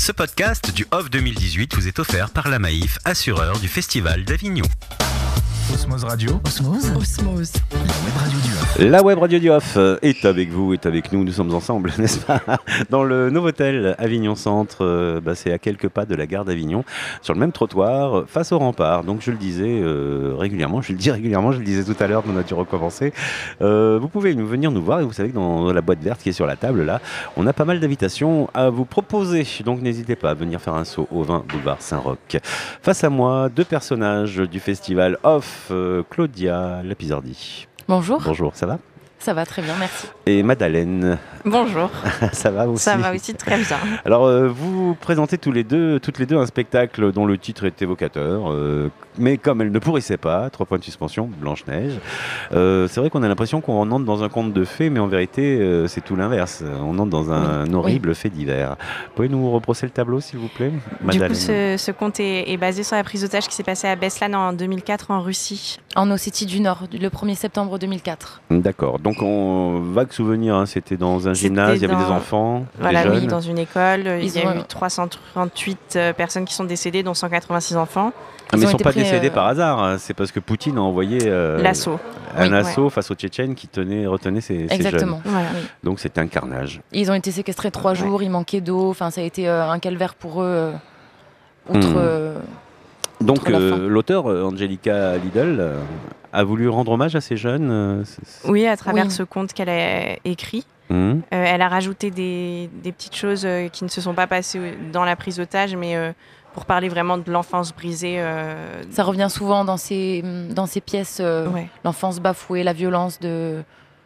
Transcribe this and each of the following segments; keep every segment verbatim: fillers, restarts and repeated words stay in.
Ce podcast du Off deux mille dix-huit vous est offert par la Maïf, assureur du Festival d'Avignon. Osmose Radio. Osmose. Osmose. La web radio du Off. La web radio du Off est avec vous, est avec nous, nous sommes ensemble, n'est-ce pas? Dans le Novotel Avignon Centre, euh, bah, c'est à quelques pas de la gare d'Avignon, sur le même trottoir, face au rempart. Donc je le disais euh, régulièrement, je le dis régulièrement, je le disais tout à l'heure, on a dû recommencer. Euh, vous pouvez nous venir nous voir et vous savez que dans la boîte verte qui est sur la table là, on a pas mal d'invitations à vous proposer. Donc n'hésitez pas à venir faire un saut au vin boulevard Saint-Roch. Face à moi, deux personnages du festival Off. Euh, Claudia Lapizardi. Bonjour. Bonjour, ça va? Ça va très bien, merci. Et Madeleine. Bonjour. Ça va aussi? Ça va aussi très bien. Alors, euh, vous présentez tous les deux, toutes les deux un spectacle dont le titre est évocateur, euh, mais comme elle ne pourrissait pas, trois points de suspension, Blanche-Neige. Euh, c'est vrai qu'on a l'impression qu'on entre dans un conte de fées, mais en vérité, euh, c'est tout l'inverse. On entre dans un oui. horrible oui. fait divers. Pouvez nous rebrosser le tableau, s'il vous plaît, Madeleine? Du coup, ce, ce conte est, est basé sur la prise d'otage qui s'est passée à Beslan en deux mille quatre en Russie. En Ossétie du Nord, le premier septembre deux mille quatre. D'accord. Donc, on vague souvenir, hein, c'était dans un C'était gymnase, il y avait dans... des enfants, voilà, des oui, jeunes. dans une école. Ils il y a ont... eu trois cent trente-huit euh, personnes qui sont décédées, dont cent quatre-vingt-six enfants. Ah, mais ils ne sont pas pris, décédés euh... par hasard, hein. C'est parce que Poutine a envoyé euh, l'assaut. un oui, assaut ouais. face aux Tchétchènes qui tenaient, retenaient ces, ces Exactement. jeunes. Voilà. Oui. Donc c'était un carnage. Ils ont été séquestrés trois Ouais. jours, il manquait d'eau, enfin, ça a été euh, un calvaire pour eux, euh, outre... Mmh. Euh, Donc outre la euh, fin. l'auteur, euh, Angelica Lidl, euh, a voulu rendre hommage à ces jeunes. Euh, c'est- c'est- Oui, à travers Oui. ce conte qu'elle a écrit. Mmh. Euh, elle a rajouté des, des petites choses euh, qui ne se sont pas passées dans la prise d'otage, mais euh, pour parler vraiment de l'enfance brisée. Euh... Ça revient souvent dans ces, dans ces pièces, euh, Ouais. l'enfance bafouée, la violence de,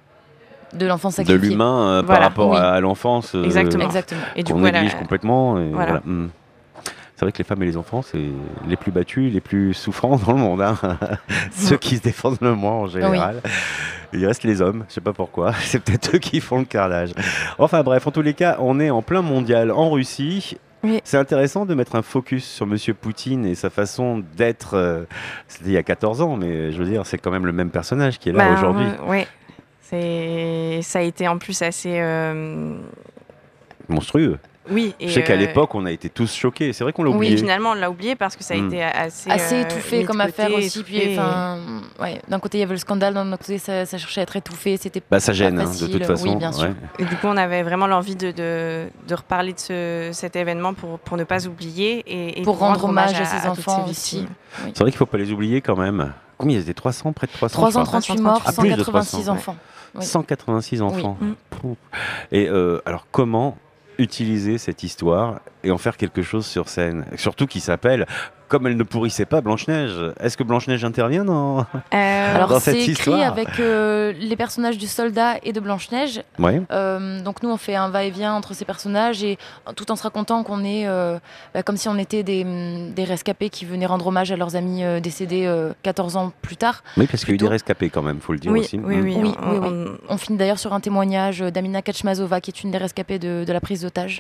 de l'enfance De sacrifiée. l'humain euh, Voilà, par rapport oui. à l'enfance euh, Exactement. Exactement. Et du qu'on coup, elle a- néglige complètement. Et Voilà. voilà. Mmh. C'est vrai que les femmes et les enfants, c'est les plus battus, les plus souffrants dans le monde. Hein. Ceux qui se défendent le moins en général. Il reste les hommes, je sais pas pourquoi. C'est peut-être eux qui font le carnage. Enfin bref, en tous les cas, on est en plein mondial en Russie. Oui. C'est intéressant de mettre un focus sur Monsieur Poutine et sa façon d'être. Euh, c'était il y a quatorze ans, mais je veux dire, c'est quand même le même personnage qui est là Bah, aujourd'hui. euh, ouais. C'est... Ça a été en plus assez... euh, Monstrueux. Oui. Et Je sais qu'à euh, l'époque, on a été tous choqués. C'est vrai qu'on l'a Oui, oublié. Et finalement, on l'a oublié parce que ça a Mm. été assez... Assez euh, étouffé mis de comme côté, affaire aussi. étouffé, Puis, et- enfin, ouais, d'un côté, il y avait le scandale, d'un autre côté, ça, ça cherchait à être étouffé. C'était Bah, ça gêne, pas hein, de facile. toute façon. Oui, bien sûr. ouais. Et du coup, on avait vraiment l'envie de, de, de reparler de ce, cet événement pour, pour ne pas oublier. Et, et Pour rendre hommage à ces toutes enfants ces aussi. victimes. C'est vrai qu'il ne faut pas les oublier quand même. Combien ils étaient? trois cents, près de trois cents trois je cent crois. trente-huit morts, Ah, plus de cent quatre-vingt-six trois cents, enfants. Oui. cent quatre-vingt-six enfants. Oui. Pouf. Et euh, alors, comment utiliser cette histoire et en faire quelque chose sur scène? Surtout qui s'appelle Comme elle ne pourrissait pas Blanche-Neige. Est-ce que Blanche-Neige intervient dans... Euh, Alors dans c'est cette écrit histoire. avec euh, les personnages du soldat et de Blanche-Neige. Ouais. Euh, donc nous on fait un va-et-vient entre ces personnages et tout en se racontant qu'on est euh, bah, comme si on était des, des rescapés qui venaient rendre hommage à leurs amis euh, décédés euh, quatorze ans plus tard. Oui, parce qu'il y a eu Plutôt. des rescapés quand même, faut le dire oui, aussi. oui, Mm. oui, Oui, on- oui, on- On finit d'ailleurs sur un témoignage d'Amina Kachmazova qui est une des rescapées de, de la prise d'otage.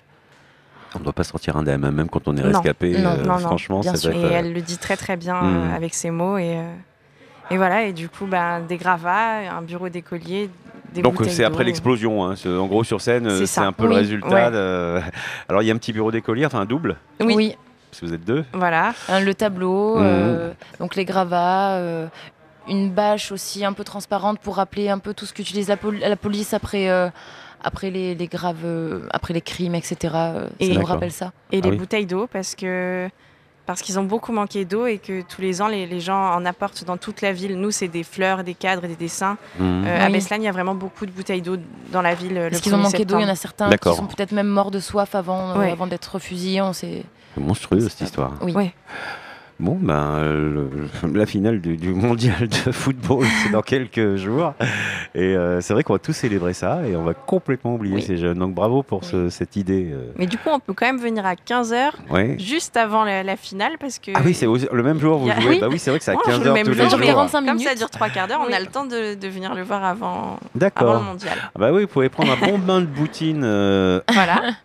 On ne doit pas sortir indemne, même quand on est Non. rescapé. Non, euh, non, non, franchement, bien ça sûr. doit Et être, euh, elle le dit très très bien Mm. euh, avec ses mots. Et, euh, et voilà, et du coup, ben, des gravats, un bureau d'écolier, des Donc bouteilles c'est après d'eau. l'explosion, hein. C'est- en gros sur scène, euh, C'est c'est ça. un peu le Oui. résultat. Ouais. de- Alors il y a un petit bureau d'écolier, enfin un double, Oui, parce que vous êtes deux. voilà. Hein, le tableau, Mhm. euh, donc les gravats, euh, une bâche aussi un peu transparente pour rappeler un peu tout ce qu'utilise la, pol- la police après, euh, après les, les graves, euh, après les crimes, et cetera. Euh, Et- ça nous D'accord. rappelle ça. Et Ah les oui. bouteilles d'eau, parce que parce qu'ils ont beaucoup manqué d'eau et que tous les ans, les, les gens en apportent dans toute la ville. Nous, c'est des fleurs, des cadres, des dessins. Mhm. Euh, À Oui. Beslan, il y a vraiment beaucoup de bouteilles d'eau dans la ville. le Parce qu'ils ont premier manqué d'eau, il y en a septembre. certains D'accord. qui sont peut-être même morts de soif avant, euh, Ouais. avant d'être fusillés. On sait... C'est monstrueux cette histoire. Oui. Ouais. Bon, ben, euh, le- la finale du, du mondial de football, c'est dans quelques jours. Et euh, c'est vrai qu'on va tous célébrer ça et on va complètement oublier Oui. ces jeunes. Donc bravo pour Oui. ce- cette idée. euh. Mais du coup, on peut quand même venir à quinze heures, Ouais. juste avant la, la finale, parce que... Ah oui, c'est au- le même jour vous Il y a- jouez. oui. Bah oui, c'est vrai que c'est à Oh, on joue quinze le heures même tous les jour, jours. mais quarante-cinq Comme ça minutes. dure trois quarts d'heure, on Oui. a le temps de, de venir le voir avant, avant D'accord. le mondial. Ah bah oui, vous pouvez prendre un bon bain de boutine euh, Voilà.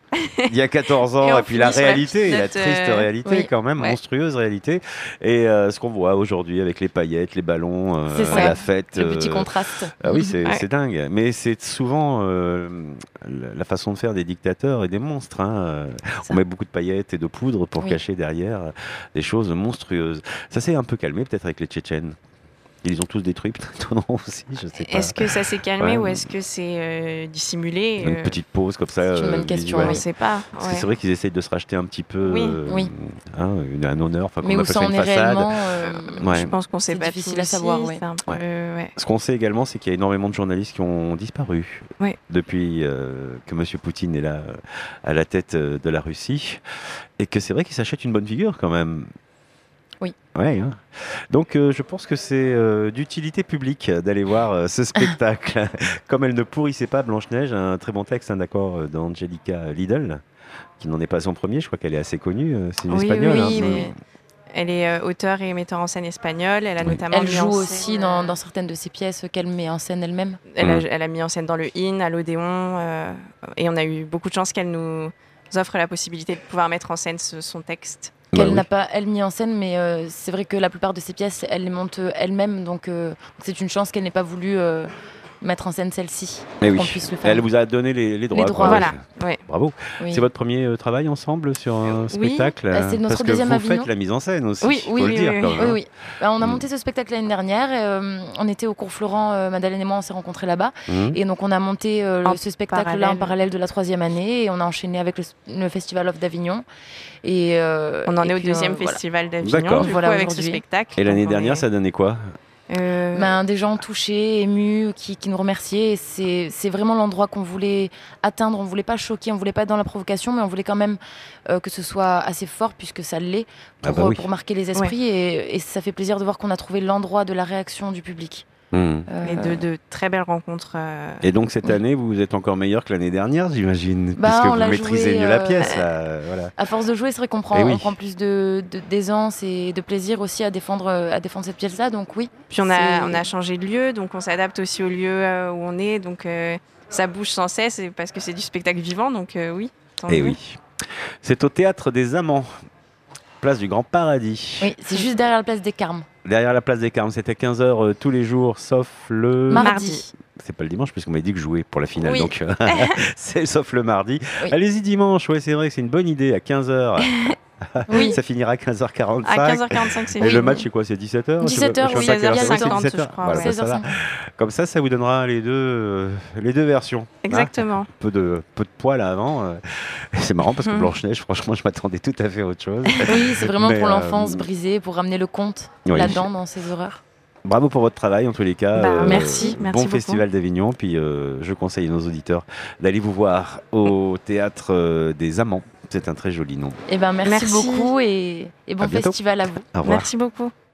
Il y a quatorze ans, Et et, on puis la finit sur la réalité, petite la note, triste euh, réalité oui. quand même, Ouais. monstrueuse réalité. Et euh, ce qu'on voit aujourd'hui avec les paillettes, les ballons, euh, C'est ça. la fête. Le petit euh, contraste. Ah oui, c'est Ouais. c'est dingue. Mais c'est souvent euh, la la façon de faire des dictateurs et des monstres. Hein. Euh, Ça. On met beaucoup de paillettes et de poudre pour Oui. cacher derrière euh, des choses monstrueuses. Ça s'est un peu calmé peut-être avec les Tchétchènes. Ils les ont tous détruits, peut-être non aussi, je sais pas. Est-ce que ça s'est calmé Ouais. ou est-ce que c'est euh, dissimulé Une euh, petite pause comme ça. C'est une bonne euh, question, On visuelle. ne oui. sait pas. Parce que ouais. c'est vrai qu'ils essayent de se racheter un petit peu Oui. euh, Oui. hein, une- un honneur, enfin Mais qu'on où appelle ça ça en une est façade. réellement, euh, Ouais. Je pense qu'on sait C'est pas difficile tout à savoir, aussi, ouais. c'est un peu, ouais. Ce qu'on sait également, c'est qu'il y a énormément de journalistes qui ont disparu Oui. depuis euh, que M. Poutine est là euh, à la tête euh, de la Russie. Et que c'est vrai qu'il s'achète une bonne figure quand même. Oui. Ouais, hein. Donc euh, je pense que c'est euh, d'utilité publique d'aller voir euh, ce spectacle. Comme elle ne pourrissait pas Blanche-Neige, un très bon texte, hein, d'accord, euh, d'Angelica Lidl, qui n'en est pas son premier, je crois qu'elle est assez connue, euh, c'est une Oui, espagnole. oui, hein, oui, mais- mais- Elle est euh, auteure et metteur en scène espagnole. Elle a Oui. notamment Elle mis joue en aussi scène, dans, euh, dans certaines de ses pièces qu'elle met en scène elle-même. Elle, a, Mm. elle a mis en scène dans le In, à l'Odéon. euh, et on a eu beaucoup de chance qu'elle nous offre la possibilité de pouvoir mettre en scène ce- son texte. Bah Qu'elle oui. n'a pas elle mis en scène, mais euh, c'est vrai que la plupart de ses pièces, elle les monte euh, elle-même, donc euh, c'est une chance qu'elle n'ait pas voulu euh, mettre en scène celle-ci. Mais oui. qu'on puisse le faire. Elle vous a donné les, les droits. droits, quoi. Voilà. Ouais. Bravo. Oui. C'est votre premier euh, travail ensemble sur un Oui. spectacle Bah, c'est euh, notre Parce que deuxième vous Avignon. faites la mise en scène aussi, Oui, faut oui, le oui, dire oui, quand oui. même. Oui, hein. oui. Bah, on a Mm. monté ce spectacle l'année dernière. Et, euh, on était au cours Florent, euh, Madeleine et moi, on s'est rencontrés là-bas. Mhm. Et donc, on a monté euh, le- En ce spectacle-là en parallèle. parallèle de la troisième année. Et on a enchaîné avec le, le Festival of d'Avignon. Et, euh, On en et est au puis, deuxième euh, voilà. festival d'Avignon, D'accord. du Voilà, coup, avec ce aujourd'hui. spectacle. Et l'année Donc, on dernière, est- ça donnait quoi Euh, Ben, des gens touchés, émus, qui, qui nous remerciaient. Et C'est c'est vraiment l'endroit qu'on voulait atteindre. On ne voulait pas choquer, on ne voulait pas être dans la provocation, mais on voulait quand même euh, que ce soit assez fort, puisque ça l'est, Ah pour, bah oui. pour marquer les esprits. Et, et ça fait plaisir de voir qu'on a trouvé l'endroit de la réaction du public. Mhm. Euh, et de, de très belles rencontres. euh, Et donc cette Oui. année, vous êtes encore meilleur que l'année dernière, j'imagine, Bah, puisque on vous l'a maîtrisez joué, mieux la euh, pièce. là, voilà. À force de jouer, c'est vrai qu'on prend, Eh oui. on prend plus de, de- d'aisance et de plaisir aussi à défendre, à défendre cette pièce-là. Donc oui. Puis on a, c'est- on a changé de lieu, donc on s'adapte aussi au lieu euh, où on est. Donc euh, ça bouge sans cesse et parce que c'est du spectacle vivant. Donc euh, oui. tant Et mieux. oui. C'est au Théâtre des Amants, place du Grand Paradis. Oui, c'est juste derrière la place des Carmes. Derrière la place des Carmes, c'est à quinze heures euh, tous les jours, sauf le... Mardi. Mardi. C'est pas le dimanche, puisqu'on m'a dit que je jouais pour la finale, Oui. donc euh, c'est sauf le mardi. Oui. Allez-y dimanche, ouais, c'est vrai que c'est une bonne idée, à quinze heures. Oui. Ça finira à quinze heures quarante-cinq. À quinze heures quarante-cinq, c'est Et fini. le match, c'est quoi? C'est dix-sept heures? dix-sept heures, oui, seize heures bientôt. cinquante, dix-sept je heures. crois, Voilà, ouais. bah, seize ça heures va. cinquante. Comme ça, ça vous donnera les deux, euh, les deux versions. hein. Exactement. Peu de, peu de poils avant. euh. C'est marrant parce que Mhm. Blanche-Neige, franchement, je m'attendais tout à fait à autre chose. Oui, c'est vraiment Mais, pour euh, l'enfance brisée, pour ramener le conte oui. là-dedans, dans ces horreurs. Bravo pour votre travail en tous les cas. Bah, merci, bon merci beaucoup. festival d'Avignon. Puis euh, je conseille à nos auditeurs d'aller vous voir au Théâtre euh, des Amants. C'est un très joli nom. Eh ben, merci, Merci. beaucoup et, et bon À bientôt. festival à vous. Au revoir. Merci beaucoup.